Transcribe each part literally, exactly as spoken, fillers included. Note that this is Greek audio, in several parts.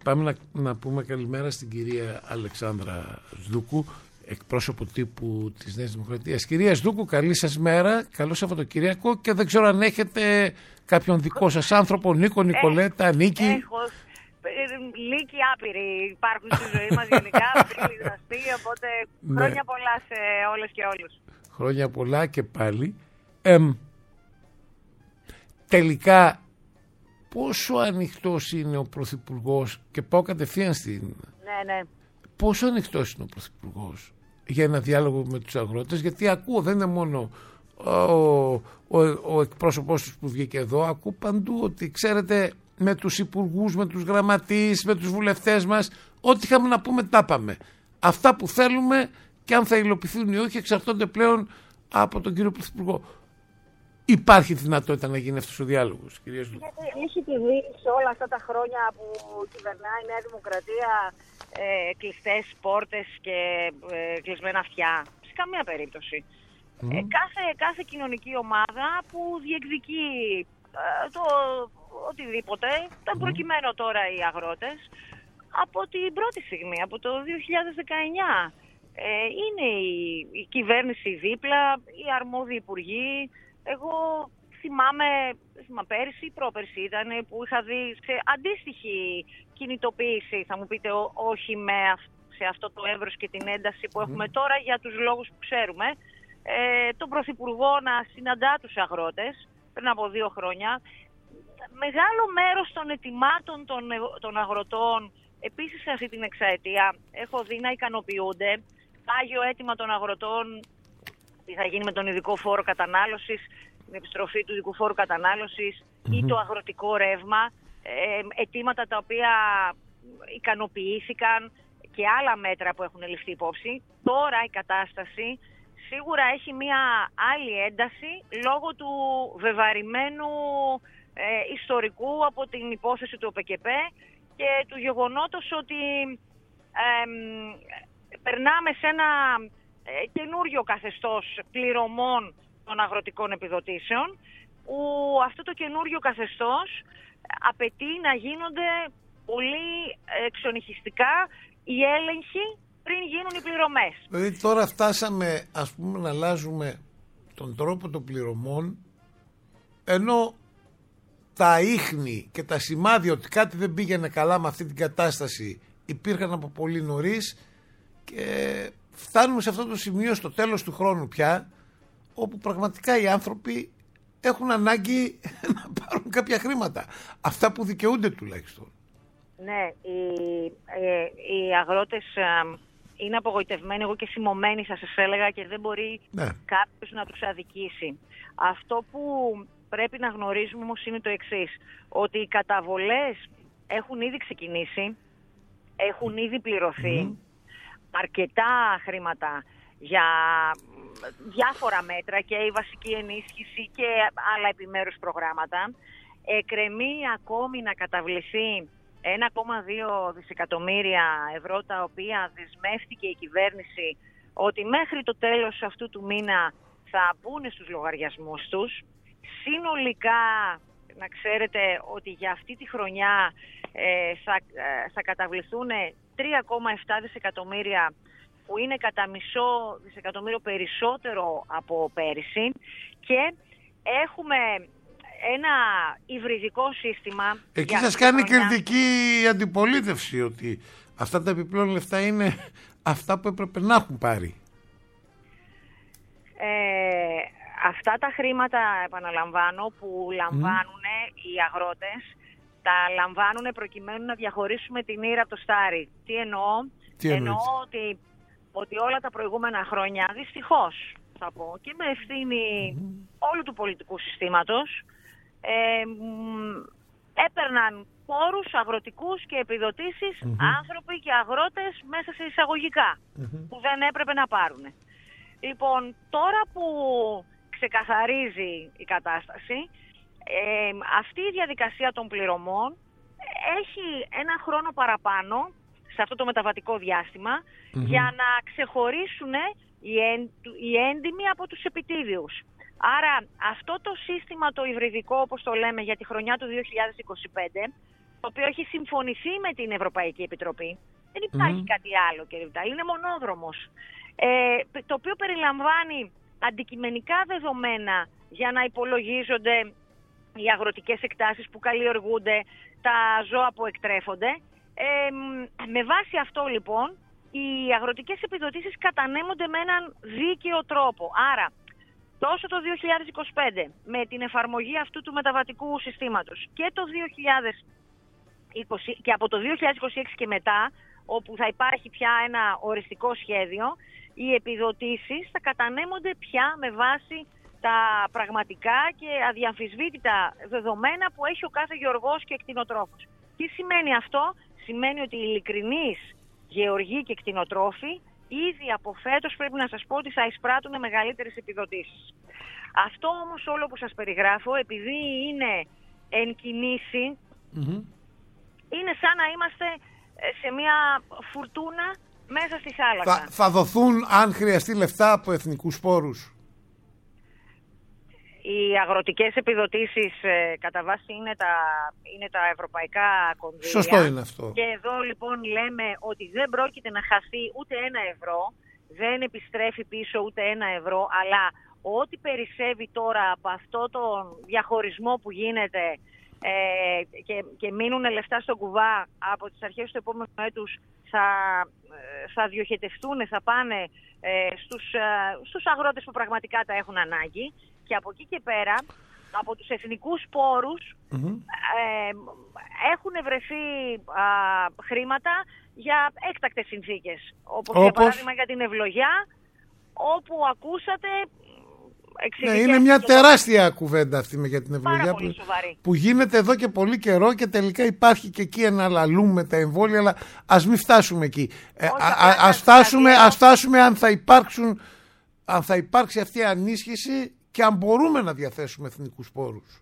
Πάμε να, να πούμε καλημέρα στην κυρία Αλεξάνδρα Σδούκου, εκπρόσωπο τύπου της Νέας Δημοκρατίας. Κυρία Σδούκου, καλή σας μέρα, καλό Σαββατοκύριακο, και δεν ξέρω αν έχετε κάποιον δικό σας άνθρωπο, Νίκο, Νικολέτα, ε, Νίκη. Έχω λύκοι άπειροι υπάρχουν στη ζωή μας γενικά, φίλοι γνωστοί, οπότε ναι. Χρόνια πολλά σε όλες και όλους. Χρόνια πολλά και πάλι. Ε, τελικά, πόσο ανοιχτός είναι ο Πρωθυπουργός, και πάω κατευθείαν στην... Ναι, ναι. Πόσο ανοιχτός είναι ο Πρωθυπουργός για ένα διάλογο με τους αγρότες, γιατί ακούω, δεν είναι μόνο ο, ο, ο εκπρόσωπός τους που βγήκε εδώ, ακούω παντού ότι ξέρετε με τους υπουργούς, με τους γραμματείς, με τους βουλευτές μας, ό,τι είχαμε να πούμε τα είπαμε. Αυτά που θέλουμε και αν θα υλοποιηθούν ή όχι εξαρτώνται πλέον από τον κύριο Πρωθυπουργό. Υπάρχει δυνατότητα να γίνει αυτός ο διάλογος, κυρία Σδούκου? Έχει τη δει σε όλα αυτά τα χρόνια που κυβερνάει η Νέα Δημοκρατία ε, κλειστές πόρτες και ε, κλεισμένα αυτιά. Σε καμία περίπτωση. Mm. Ε, κάθε, κάθε κοινωνική ομάδα που διεκδικεί ε, το οτιδήποτε, mm. προκειμένου τώρα οι αγρότες, από την πρώτη στιγμή, από το δύο χιλιάδες δεκαεννιά, ε, είναι η, η κυβέρνηση δίπλα, οι αρμόδιοι υπουργοί. Εγώ θυμάμαι, θυμάμαι πέρυσι, πρόπερσι ήταν, που είχα δει σε αντίστοιχη κινητοποίηση, θα μου πείτε ό, όχι με, σε αυτό το εύρος και την ένταση που έχουμε mm. τώρα για τους λόγους που ξέρουμε, ε, τον Πρωθυπουργό να συναντά τους αγρότες πριν από δύο χρόνια. Μεγάλο μέρος των ετοιμάτων των, των αγροτών, επίσης σε αυτή την εξαετία, έχω δει να ικανοποιούνται. Πάγιο αίτημα των αγροτών, τι θα γίνει με τον ειδικό φόρο κατανάλωσης, την επιστροφή του ειδικού φόρου κατανάλωσης mm-hmm. ή το αγροτικό ρεύμα, ε, αιτήματα τα οποία ικανοποιήθηκαν και άλλα μέτρα που έχουν ληφθεί υπόψη. Τώρα η κατάσταση σίγουρα έχει μια άλλη ένταση λόγω του βεβαρημένου ε, ιστορικού από την υπόθεση του ΟΠΕΚΕΠ και του γεγονότος ότι ε, περνάμε σε ένα ε, καινούριο καθεστώς πληρωμών των αγροτικών επιδοτήσεων, που αυτό το καινούριο καθεστώς απαιτεί να γίνονται πολύ εξονυχιστικά οι έλεγχοι πριν γίνουν οι πληρωμές. Δηλαδή τώρα φτάσαμε, ας πούμε, να αλλάζουμε τον τρόπο των πληρωμών, ενώ τα ίχνη και τα σημάδια ότι κάτι δεν πήγαινε καλά με αυτή την κατάσταση υπήρχαν από πολύ νωρίς, και φτάνουμε σε αυτό το σημείο στο τέλος του χρόνου πια, όπου πραγματικά οι άνθρωποι έχουν ανάγκη να πάρουν κάποια χρήματα. Αυτά που δικαιούνται τουλάχιστον. Ναι, οι, οι, οι αγρότες ε, είναι απογοητευμένοι, εγώ και σημωμένοι θα σας έλεγα, και δεν μπορεί ναι. κάποιος να τους αδικήσει. Αυτό που πρέπει να γνωρίζουμε όμως είναι το εξής, ότι οι καταβολές έχουν ήδη ξεκινήσει, έχουν ήδη πληρωθεί mm. αρκετά χρήματα για διάφορα μέτρα και η βασική ενίσχυση και άλλα επιμέρους προγράμματα. Εκκρεμεί ακόμη να καταβληθεί ένα κόμμα δύο δισεκατομμύρια ευρώ, τα οποία δεσμεύτηκε η κυβέρνηση ότι μέχρι το τέλος αυτού του μήνα θα μπουν στους λογαριασμούς τους. Συνολικά, να ξέρετε ότι για αυτή τη χρονιά ε, θα, ε, θα καταβληθούν τρία κόμμα επτά δισεκατομμύρια, που είναι κατά μισό δισεκατομμύριο περισσότερο από πέρυσι, και έχουμε ένα υβριδικό σύστημα. Εκεί σας κάνει χρονιά κριτική αντιπολίτευση ότι αυτά τα επιπλέον λεφτά είναι αυτά που έπρεπε να έχουν πάρει. Ε, αυτά τα χρήματα, επαναλαμβάνω, που λαμβάνουν mm. οι αγρότες, τα λαμβάνουν προκειμένου να διαχωρίσουμε την ήρα από το στάρι. Τι εννοώ? Τι εννοώ ότι, ότι όλα τα προηγούμενα χρόνια, δυστυχώς θα πω, και με ευθύνη mm. όλου του πολιτικού συστήματος, ε, έπαιρναν πόρους αγροτικούς και επιδοτήσεις mm-hmm. άνθρωποι και αγρότες μέσα σε εισαγωγικά mm-hmm. που δεν έπρεπε να πάρουν. Λοιπόν, τώρα που ξεκαθαρίζει η κατάσταση, ε, αυτή η διαδικασία των πληρωμών έχει ένα χρόνο παραπάνω σε αυτό το μεταβατικό διάστημα mm-hmm. για να ξεχωρίσουν οι, εν, οι έντιμοι από τους επιτίδιους. Άρα αυτό το σύστημα το υβριδικό, όπως το λέμε, για τη χρονιά του δύο χιλιάδες είκοσι πέντε το οποίο έχει συμφωνηθεί με την Ευρωπαϊκή Επιτροπή. Δεν υπάρχει mm. κάτι άλλο, κύριε Βιτάλη, είναι μονόδρομος. Ε, το οποίο περιλαμβάνει αντικειμενικά δεδομένα για να υπολογίζονται οι αγροτικές εκτάσεις που καλλιεργούνται, τα ζώα που εκτρέφονται. Ε, με βάση αυτό λοιπόν οι αγροτικές επιδοτήσεις κατανέμονται με έναν δίκαιο τρόπο. Άρα τόσο το δύο χιλιάδες είκοσι πέντε με την εφαρμογή αυτού του μεταβατικού συστήματος και, το δύο χιλιάδες είκοσι, και από το δύο χιλιάδες είκοσι έξι και μετά, όπου θα υπάρχει πια ένα οριστικό σχέδιο, οι επιδοτήσεις θα κατανέμονται πια με βάση τα πραγματικά και αδιαμφισβήτητα δεδομένα που έχει ο κάθε γεωργός και κτηνοτρόφος. Τι σημαίνει αυτό? Σημαίνει ότι οι ειλικρινείς γεωργοί και κτηνοτρόφοι ήδη από φέτος πρέπει να σας πω ότι θα εισπράττουν μεγαλύτερες επιδοτήσεις. Αυτό όμως όλο που σας περιγράφω, επειδή είναι εν κινήσει, mm-hmm. είναι σαν να είμαστε σε μια φουρτούνα μέσα στη θάλασσα. Θα, θα δοθούν, αν χρειαστεί, λεφτά από εθνικούς πόρους? Οι αγροτικές επιδοτήσεις ε, κατά βάση είναι τα, είναι τα ευρωπαϊκά κονδύλια. Σωστό είναι αυτό. Και εδώ λοιπόν λέμε ότι δεν πρόκειται να χαθεί ούτε ένα ευρώ, δεν επιστρέφει πίσω ούτε ένα ευρώ, αλλά ό,τι περισσεύει τώρα από αυτό τον διαχωρισμό που γίνεται ε, και, και μείνουν λεφτά στον κουβά από τις αρχές του επόμενου έτους, θα, θα διοχετευτούν, θα πάνε ε, στους, ε, στους αγρότες που πραγματικά τα έχουν ανάγκη. Και από εκεί και πέρα, από τους εθνικούς πόρους, mm-hmm. ε, έχουν βρεθεί α, χρήματα για έκτακτες συνθήκες. Όπως, όπως για παράδειγμα για την ευλογιά, όπου ακούσατε... Ναι, είναι μια τεράστια κουβέντα αυτή με για την ευλογιά που, που γίνεται εδώ και πολύ καιρό και τελικά υπάρχει και εκεί ένα λαλού με τα εμβόλια, αλλά ας μην φτάσουμε εκεί. Ε, α, α, ας, φτάσουμε, ας φτάσουμε αν θα υπάρξουν, αν θα υπάρξει αυτή η ανίσχυση και αν μπορούμε να διαθέσουμε εθνικούς πόρους.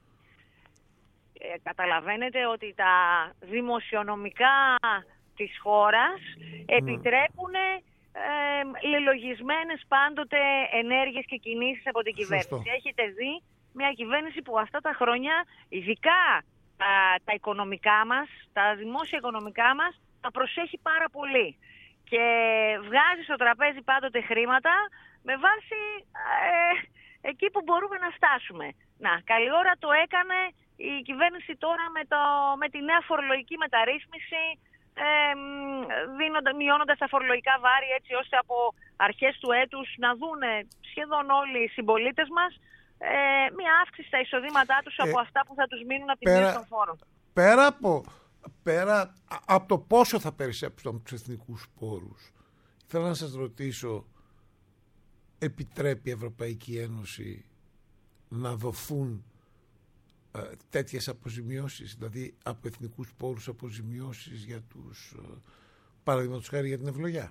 Ε, καταλαβαίνετε ότι τα δημοσιονομικά της χώρας mm. επιτρέπουν ε, λελογισμένες πάντοτε ενέργειες και κινήσεις από την κυβέρνηση. Σωστό. Έχετε δει μια κυβέρνηση που αυτά τα χρόνια, ειδικά τα, τα οικονομικά μας, τα δημόσια οικονομικά μας, τα προσέχει πάρα πολύ. Και βγάζει στο τραπέζι πάντοτε χρήματα με βάση... Ε, εκεί που μπορούμε να φτάσουμε. Να, καλή ώρα το έκανε η κυβέρνηση τώρα με, το, με τη νέα φορολογική μεταρρύθμιση, ε, δίνοντα, μειώνοντας τα φορολογικά βάρη έτσι ώστε από αρχές του έτους να δούνε σχεδόν όλοι οι συμπολίτες μας ε, μια αύξηση στα εισοδήματά τους ε, από αυτά που θα τους μείνουν από τη μείωση των φόρων. Πέρα από, πέρα από το πόσο θα περισσέψουν από τους εθνικούς πόρους, θέλω να σας ρωτήσω, επιτρέπει η Ευρωπαϊκή Ένωση να δοθούν ε, τέτοιες αποζημιώσεις, δηλαδή από εθνικούς πόρους αποζημιώσεις για τους, ε, παραδείγματος χάρη για την ευλογιά?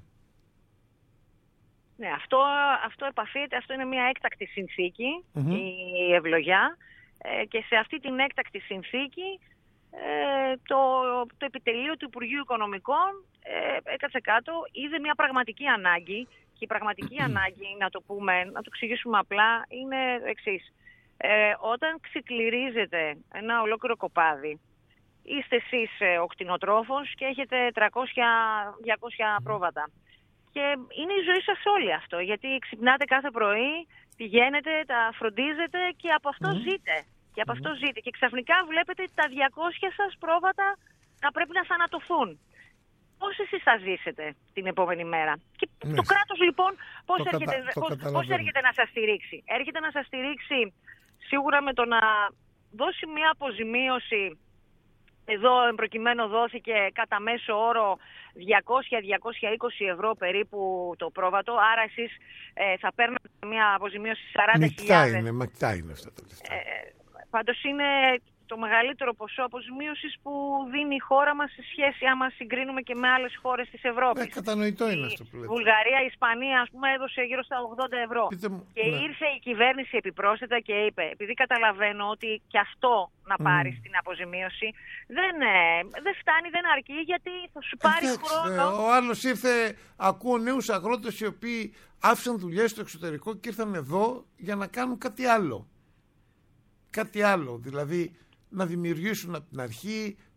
Ναι, αυτό, αυτό επαφείται, αυτό είναι μια έκτακτη συνθήκη, mm-hmm. η ευλογιά, ε, και σε αυτή την έκτακτη συνθήκη ε, το, το επιτελείο του Υπουργείου Οικονομικών ε, έκατσε κάτω, είδε μια πραγματική ανάγκη. Και η πραγματική ανάγκη, να το πούμε, να το εξηγήσουμε απλά, είναι εξής. Ε, όταν ξεκληρίζετε ένα ολόκληρο κοπάδι, είστε εσείς ε, ο κτηνοτρόφος και έχετε τριακόσια με διακόσια πρόβατα. Και είναι η ζωή σας όλη αυτό, γιατί ξυπνάτε κάθε πρωί, πηγαίνετε, τα φροντίζετε και από αυτό mm. ζείτε. Και από mm. αυτό ζείτε. Και ξαφνικά βλέπετε τα διακόσια σας πρόβατα να πρέπει να θανατωθούν. Πώς εσείς θα ζήσετε την επόμενη μέρα? Και ναι. το κράτος λοιπόν πώς, το έρχεται, κατα... πώς, πώς έρχεται να σας στηρίξει? Έρχεται να σας στηρίξει σίγουρα με το να δώσει μια αποζημίωση. Εδώ προκειμένου δόθηκε κατά μέσο όρο διακόσια με διακόσια είκοσι ευρώ περίπου το πρόβατο. Άρα εσείς ε, θα παίρνετε μια αποζημίωση σαράντα χιλιάδες. Μεικτά είναι, μεικτά είναι αυτά τα λεφτά. Ε, πάντως είναι το μεγαλύτερο ποσό αποζημίωσης που δίνει η χώρα μας σε σχέση, άμα συγκρίνουμε και με άλλες χώρες της Ευρώπης. Ναι, κατανοητό είναι αυτό που λέτε. Η Βουλγαρία, η Ισπανία, ας πούμε, έδωσε γύρω στα ογδόντα ευρώ. Μου, και ναι. ήρθε η κυβέρνηση επιπρόσθετα και είπε, επειδή καταλαβαίνω ότι και αυτό να πάρεις mm. την αποζημίωση δεν, ε, δεν φτάνει, δεν αρκεί, γιατί θα σου πάρει Εντάξει, χρόνο. Ε, ο άλλος ήρθε, ακούω νέους αγρότες οι οποίοι άφησαν δουλειές στο εξωτερικό και ήρθαν εδώ για να κάνουν κάτι άλλο. Κάτι άλλο, δηλαδή να δημιουργήσουν από την αρχή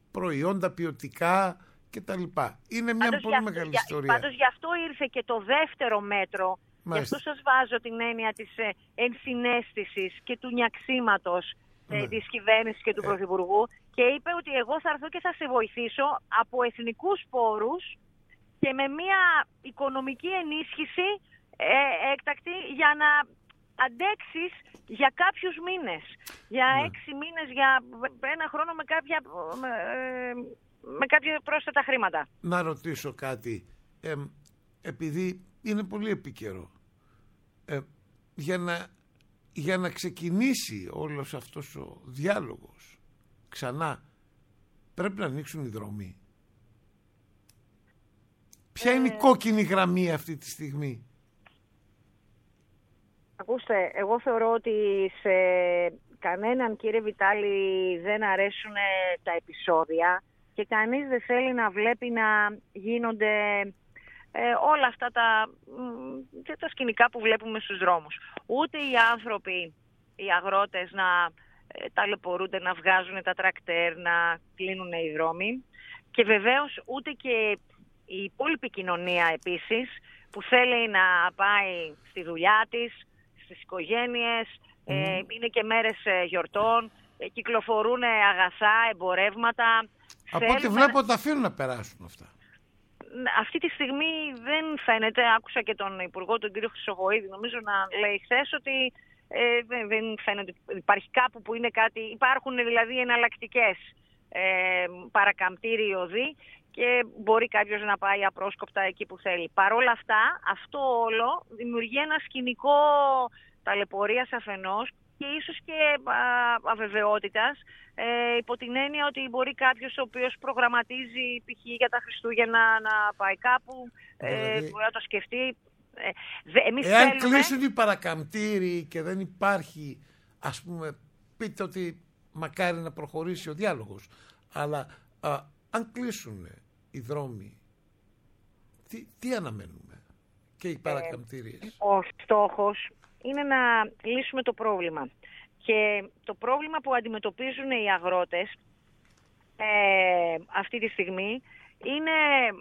προϊόντα ποιοτικά κτλ. Είναι μια Πάντως, πολύ για, μεγάλη για, ιστορία. Πάντως γι' αυτό ήρθε και το δεύτερο μέτρο. Γι' αυτό σας βάζω την έννοια της ε, ενσυναίσθησης και του νιαξίματος ε, ναι. της κυβέρνησης και του ε. Πρωθυπουργού, και είπε ότι εγώ θα έρθω και θα σε βοηθήσω από εθνικούς πόρους και με μια οικονομική ενίσχυση ε, έκτακτη για να αντέξεις για κάποιους μήνες. Για ναι. έξι μήνες, για ένα χρόνο με κάποια, με, με κάποια πρόσθετα χρήματα. Να ρωτήσω κάτι, ε, επειδή είναι πολύ επίκαιρο. Ε, για, να, για να ξεκινήσει όλος αυτός ο διάλογος ξανά, πρέπει να ανοίξουν οι δρόμοι. Ποια ε... είναι η κόκκινη γραμμή αυτή τη στιγμή? Ακούστε, εγώ θεωρώ ότι σε κανέναν, κύριε Βιτάλη, δεν αρέσουν τα επεισόδια και κανείς δεν θέλει να βλέπει να γίνονται ε, όλα αυτά τα, και τα σκηνικά που βλέπουμε στους δρόμους. Ούτε οι άνθρωποι, οι αγρότες να ε, ταλαιπωρούνται, να βγάζουν τα τρακτέρ, να κλείνουν οι δρόμοι, και βεβαίως ούτε και η υπόλοιπη κοινωνία επίσης, που θέλει να πάει στη δουλειά της, στις οικογένειες, mm. ε, είναι και μέρες ε, γιορτών, ε, κυκλοφορούν αγαθά, εμπορεύματα. Από θέλουμε... ό,τι βλέπω τα αφήνουν να περάσουν αυτά. Αυτή τη στιγμή δεν φαίνεται, άκουσα και τον Υπουργό, τον κύριο Χρυσοχοΐδη, νομίζω να λέει χθες ότι ε, δεν, δεν φαίνεται υπάρχει κάπου που είναι κάτι, υπάρχουν δηλαδή εναλλακτικές ε, παρακαμπτήριοι οδοί και μπορεί κάποιος να πάει απρόσκοπτα εκεί που θέλει. Παρ' όλα αυτά, αυτό όλο δημιουργεί ένα σκηνικό ταλαιπωρίας αφενός και ίσως και α, αβεβαιότητας, ε, υπό την έννοια ότι μπορεί κάποιος ο οποίος προγραμματίζει π.χ. για τα Χριστούγεννα να πάει κάπου, ε, δηλαδή, μπορεί να το σκεφτεί. Ε, δε, εμείς εάν θέλουμε... κλείσουν οι παρακαμπτήριοι και δεν υπάρχει, ας πούμε, πείτε ότι μακάρι να προχωρήσει ο διάλογος, αλλά α, αν κλείσουν οι δρόμοι, τι, τι αναμένουμε και οι παρακαμπτήριες? Ε, ο στόχος είναι να λύσουμε το πρόβλημα. Και το πρόβλημα που αντιμετωπίζουν οι αγρότες ε, αυτή τη στιγμή είναι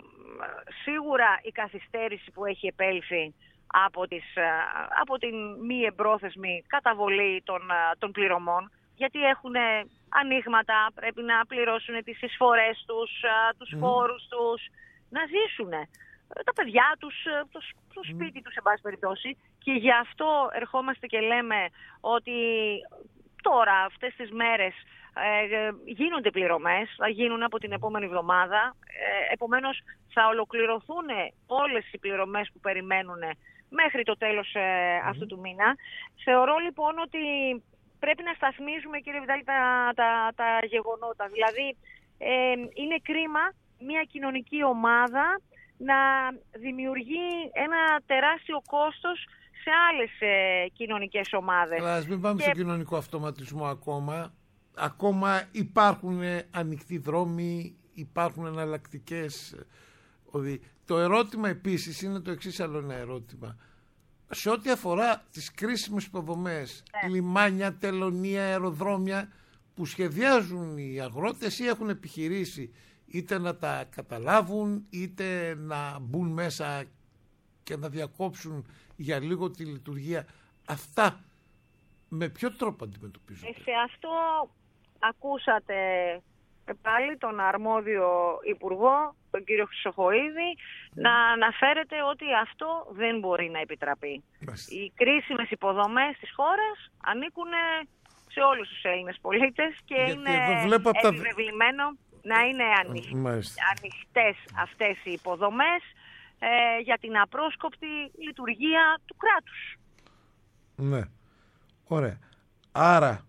σίγουρα η καθυστέρηση που έχει επέλθει από, τις, από την μη εμπρόθεσμη καταβολή των, των πληρωμών, γιατί έχουν ανοίγματα, πρέπει να πληρώσουν τις εισφορές τους, τους mm. φόρους τους, να ζήσουν τα παιδιά τους, το, το σπίτι mm. τους, σε πάση περιπτώσει. Και γι' αυτό ερχόμαστε και λέμε ότι τώρα, αυτές τις μέρες, ε, γίνονται πληρωμές, θα γίνουν από την επόμενη εβδομάδα. Ε, επομένως, θα ολοκληρωθούν όλες οι πληρωμές που περιμένουν μέχρι το τέλος ε, mm. αυτού του μήνα. Θεωρώ λοιπόν ότι πρέπει να σταθμίζουμε, κύριε Βιτάλη, τα, τα, τα γεγονότα. Δηλαδή, ε, είναι κρίμα μια κοινωνική ομάδα να δημιουργεί ένα τεράστιο κόστος σε άλλες ε, κοινωνικές ομάδες. Αλλά ας μην πάμε και... σε κοινωνικό αυτοματισμό ακόμα. Ακόμα υπάρχουν ανοιχτοί δρόμοι, υπάρχουν εναλλακτικές. Το ερώτημα επίσης είναι το εξής, άλλο ένα ερώτημα. Σε ό,τι αφορά τις κρίσιμες υποδομές, ναι. λιμάνια, τελωνία, αεροδρόμια που σχεδιάζουν οι αγρότες ή έχουν επιχειρήσει είτε να τα καταλάβουν είτε να μπουν μέσα και να διακόψουν για λίγο τη λειτουργία, αυτά με ποιο τρόπο αντιμετωπίζονται? Σε αυτό ακούσατε πάλι τον αρμόδιο υπουργό, τον κύριο Χρυσοχοΐδη, mm. να αναφέρεται ότι αυτό δεν μπορεί να επιτραπεί. Μάλιστα. Οι κρίσιμες υποδομές της χώρας ανήκουν σε όλους τους Έλληνες πολίτες και γιατί είναι επιβεβλημένο τα... να είναι ανοιχ... ανοιχτές αυτές οι υποδομές ε, για την απρόσκοπτη λειτουργία του κράτους. Ναι, ωραία. Άρα,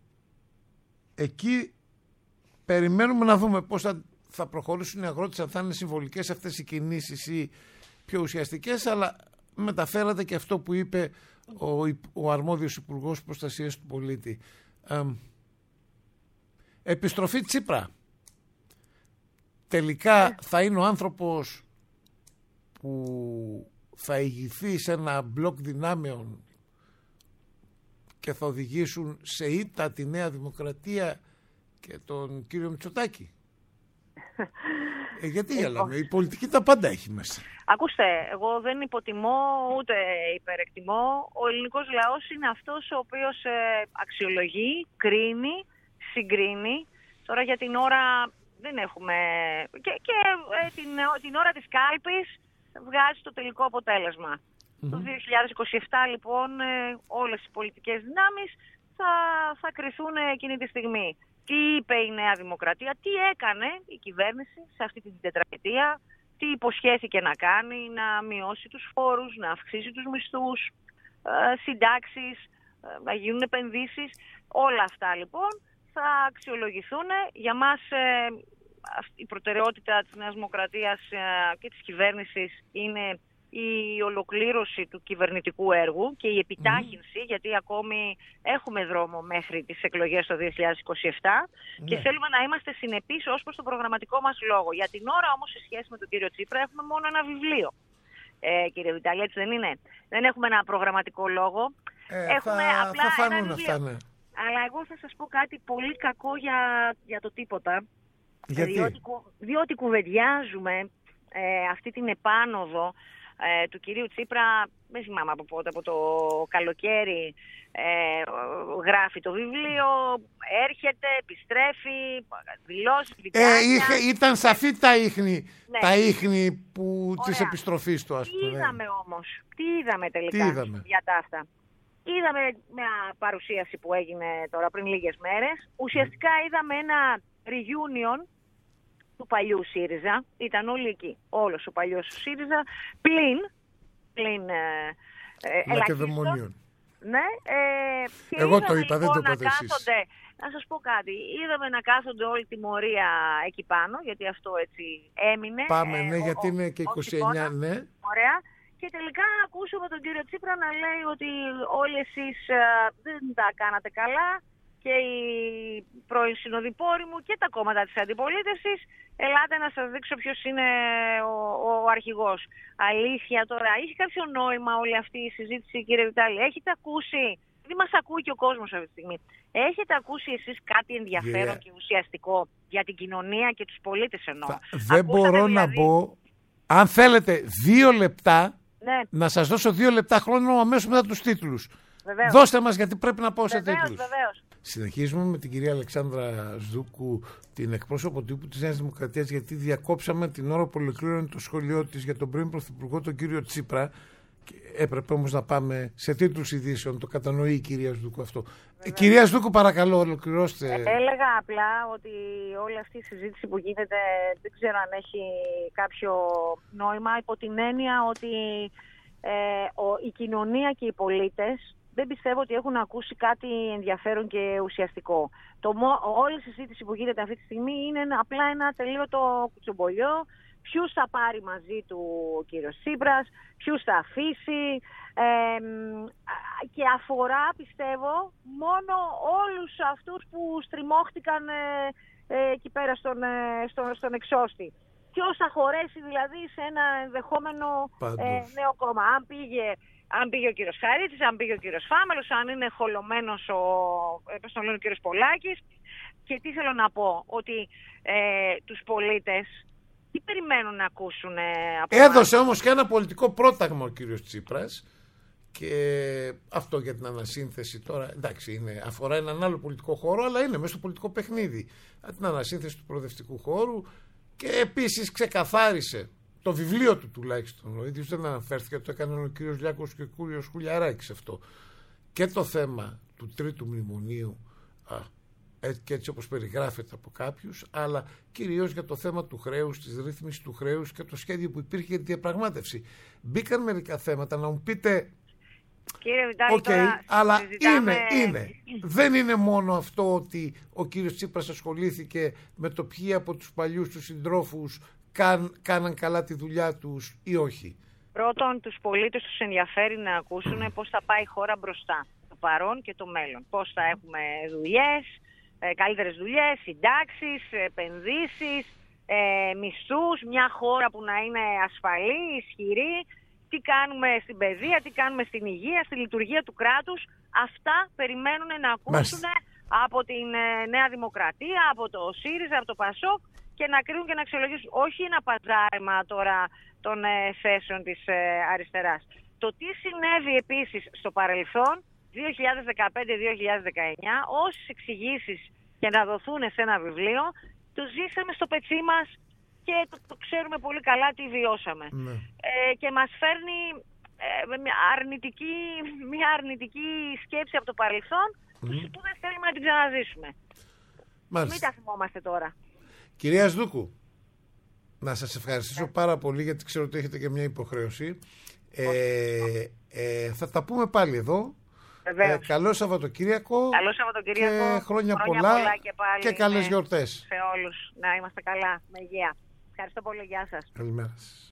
εκεί περιμένουμε να δούμε πώς θα, θα προχωρήσουν οι αγρότες, αν θα είναι συμβολικές αυτές οι κινήσεις ή πιο ουσιαστικές, αλλά μεταφέρατε και αυτό που είπε ο, ο αρμόδιος Υπουργός Προστασίας του Πολίτη. Ε, επιστροφή Τσίπρα. Τελικά θα είναι ο άνθρωπος που θα ηγηθεί σε ένα μπλοκ δυνάμεων και θα οδηγήσουν σε ήττα τη Νέα Δημοκρατία και τον κύριο Μητσοτάκη. Ε, γιατί γελάμε, η πολιτική τα πάντα έχει μέσα. Ακούστε, εγώ δεν υποτιμώ ούτε υπερεκτιμώ. Ο ελληνικός λαός είναι αυτός ο οποίος ε, αξιολογεί, κρίνει, συγκρίνει. Τώρα για την ώρα δεν έχουμε... Και, και ε, την, την ώρα της κάλπης βγάζει το τελικό αποτέλεσμα. Mm-hmm. Το δύο χιλιάδες είκοσι επτά λοιπόν ε, όλες οι πολιτικές δυνάμεις θα, θα κριθούν εκείνη τη στιγμή. Τι είπε η Νέα Δημοκρατία, τι έκανε η κυβέρνηση σε αυτή την τετραετία, τι υποσχέθηκε να κάνει, να μειώσει τους φόρους, να αυξήσει τους μισθούς, ε, συντάξεις, ε, να γίνουν επενδύσεις. Όλα αυτά λοιπόν θα αξιολογηθούν. Για μας ε, η προτεραιότητα της Νέας Δημοκρατίας ε, και της κυβέρνησης είναι η ολοκλήρωση του κυβερνητικού έργου και η επιτάχυνση, mm. γιατί ακόμη έχουμε δρόμο μέχρι τις εκλογές το δύο χιλιάδες είκοσι επτά mm. και θέλουμε να είμαστε συνεπείς ως προς το προγραμματικό μας λόγο. Για την ώρα όμως, σε σχέση με τον κύριο Τσίπρα, έχουμε μόνο ένα βιβλίο. Ε, κύριε Βιτάλη, έτσι δεν είναι? Δεν έχουμε ένα προγραμματικό λόγο. Ε, έχουμε θα, απλά θα ένα βιβλίο. αυτά, ναι. Αλλά εγώ θα σας πω κάτι πολύ κακό για, για το τίποτα. Γιατί? Διότι, διότι κουβεντιάζουμε ε, αυτή την επάνωδο Ε, του κυρίου Τσίπρα, δεν θυμάμαι από πότε, από το καλοκαίρι ε, γράφει το βιβλίο, έρχεται, επιστρέφει, δηλώσεις, ε, είχε, ήταν σαφή τα ίχνη, ναι. τα ίχνη που, της επιστροφής του, ας πούμε. Τι είδαμε όμως, τι είδαμε τελικά τι είδαμε? για τα αυτά? Είδαμε μια παρουσίαση που έγινε τώρα πριν λίγες μέρες, ουσιαστικά είδαμε ένα reunion του παλιού ΣΥΡΙΖΑ, ήταν όλοι εκεί, όλος ο παλιός ΣΥΡΙΖΑ, πλην, πλην ε, ε, Λακεδαιμονίων. Ναι, ε, και εγώ το είπα, λοιπόν, δεν το είπατε εσείς. Να σας πω κάτι, είδαμε να κάθονται όλη τη μορία εκεί πάνω, γιατί αυτό έτσι έμεινε. Πάμε, ε, ναι, ο, γιατί ο, είναι και είκοσι εννιά, ο, ναι. Ωραία. Και τελικά ακούσαμε τον κύριο Τσίπρα να λέει ότι όλοι εσείς ε, δεν τα κάνατε καλά, και οι πρώην συνοδοιπόροι μου και τα κόμματα της αντιπολίτευσης, ελάτε να σας δείξω ποιος είναι ο, ο αρχηγός. Αλήθεια τώρα, έχει κάποιο νόημα όλη αυτή η συζήτηση, κύριε Βιτάλη? Έχετε ακούσει, δεν μας ακούει και ο κόσμος αυτή τη στιγμή, έχετε ακούσει εσείς κάτι ενδιαφέρον yeah. και ουσιαστικό για την κοινωνία και τους πολίτες εννοώ? Θα, δεν Ακούσατε μπορώ δηλαδή... να μπω, αν θέλετε δύο λεπτά, ναι. να σας δώσω δύο λεπτά χρόνο αμέσως μετά τους τίτλους. Βεβαίως. Δώστε μας, γιατί πρέπει να πάω σε τίτλους. Βεβαίως. Συνεχίζουμε με την κυρία Αλεξάνδρα Σδούκου, την εκπρόσωπο τύπου της Νέας Δημοκρατίας, γιατί διακόψαμε την ώρα που ολοκλήρωνε το σχολείο της για τον πρώην Πρωθυπουργό, τον κύριο Τσίπρα. Και έπρεπε όμως να πάμε σε τίτλους ειδήσεων. Το κατανοεί η κυρία Σδούκου αυτό. Ε, κυρία Σδούκου, παρακαλώ, ολοκληρώστε. Ε, έλεγα απλά ότι όλη αυτή η συζήτηση που γίνεται δεν ξέρω αν έχει κάποιο νόημα, υπό την έννοια ότι ε, ο, η κοινωνία και οι πολίτες δεν πιστεύω ότι έχουν ακούσει κάτι ενδιαφέρον και ουσιαστικό. Το, όλη η συζήτηση που γίνεται αυτή τη στιγμή είναι απλά ένα τελείωτο κουτσομπολιό. Ποιους θα πάρει μαζί του ο κύριος Τσίπρας, ποιους θα αφήσει, ε, και αφορά, πιστεύω, μόνο όλους αυτούς που στριμώχτηκαν ε, ε, εκεί πέρα στον, ε, στον, στον εξώστη. Ποιος θα χωρέσει δηλαδή σε ένα ενδεχόμενο ε, νέο κόμμα. Αν πήγε... Αν πήγε ο κύριος Χαρίτσης, αν πήγε ο κύριος Φάμελος, αν είναι χολωμένος ο, ο, ο κύριος Πολάκης. Και τι θέλω να πω, ότι ε, τους πολίτες τι περιμένουν να ακούσουν ε, από Έδωσε μας. Όμως και ένα πολιτικό πρόταγμα ο κύριος Τσίπρας, και αυτό για την ανασύνθεση τώρα, εντάξει, είναι, αφορά έναν άλλο πολιτικό χώρο, αλλά είναι μέσα στο πολιτικό παιχνίδι. Την ανασύνθεση του προοδευτικού χώρου, και επίσης ξεκαθάρισε το βιβλίο του τουλάχιστον. Ο ίδιος δεν αναφέρθηκε, το έκανε ο κύριος Λιάκος και ο κύριος Χουλιαράκης αυτό. Και το θέμα του τρίτου μνημονίου, α, και έτσι όπως περιγράφεται από κάποιους, αλλά κυρίως για το θέμα του χρέους, της ρύθμισης του χρέους και το σχέδιο που υπήρχε για τη διαπραγμάτευση. Μπήκαν μερικά θέματα, να μου πείτε. Κύριε Βιτάλη, okay, αλλά συζητάμε... είναι, είναι. Δεν είναι μόνο αυτό ότι ο κύριος Τσίπρας ασχολήθηκε με το ποιοι από τους παλιούς τους συντρόφους Κάν, κάναν καλά τη δουλειά τους ή όχι. Πρώτον, τους πολίτες τους ενδιαφέρει να ακούσουν πώς θα πάει η χώρα μπροστά, το παρόν και το μέλλον. Πώς θα έχουμε δουλειές, ε, καλύτερες δουλειές, συντάξεις, επενδύσεις, ε, μισθούς, μια χώρα που να είναι ασφαλή, ισχυρή, τι κάνουμε στην παιδεία, τι κάνουμε στην υγεία, στη λειτουργία του κράτους. Αυτά περιμένουν να ακούσουν Μάλιστα. από την ε, Νέα Δημοκρατία, από το ΣΥΡΙΖΑ, από το ΠΑΣΟΚ. και να κρίνουν και να αξιολογήσουν. Όχι ένα παζάρεμα τώρα των ε, θέσεων της ε, αριστεράς. Το τι συνέβη επίσης στο παρελθόν, δύο χιλιάδες δεκαπέντε δύο χιλιάδες δεκαεννιά, όσες εξηγήσεις και να δοθούν σε ένα βιβλίο, το ζήσαμε στο πετσί μας και το, το ξέρουμε πολύ καλά τι βιώσαμε. Ναι. Ε, και μας φέρνει ε, μια, αρνητική, μια αρνητική σκέψη από το παρελθόν mm. που δεν θέλουμε να την ξαναζήσουμε. Μάλιστα. Μην τα θυμόμαστε τώρα. Κυρία Σδούκου, να σας ευχαριστήσω yeah. πάρα πολύ, γιατί ξέρω ότι έχετε και μια υποχρέωση. Ε, ε, θα τα πούμε πάλι εδώ. Ε, καλό Σαββατοκύριακο. Καλό Σαββατοκύριακο. Και χρόνια, χρόνια πολλά, πολλά και, πάλι, και καλές γιορτές. Σε όλους. Να είμαστε καλά. Με υγεία. Ευχαριστώ πολύ. Γεια σας. Καλημέρα σας.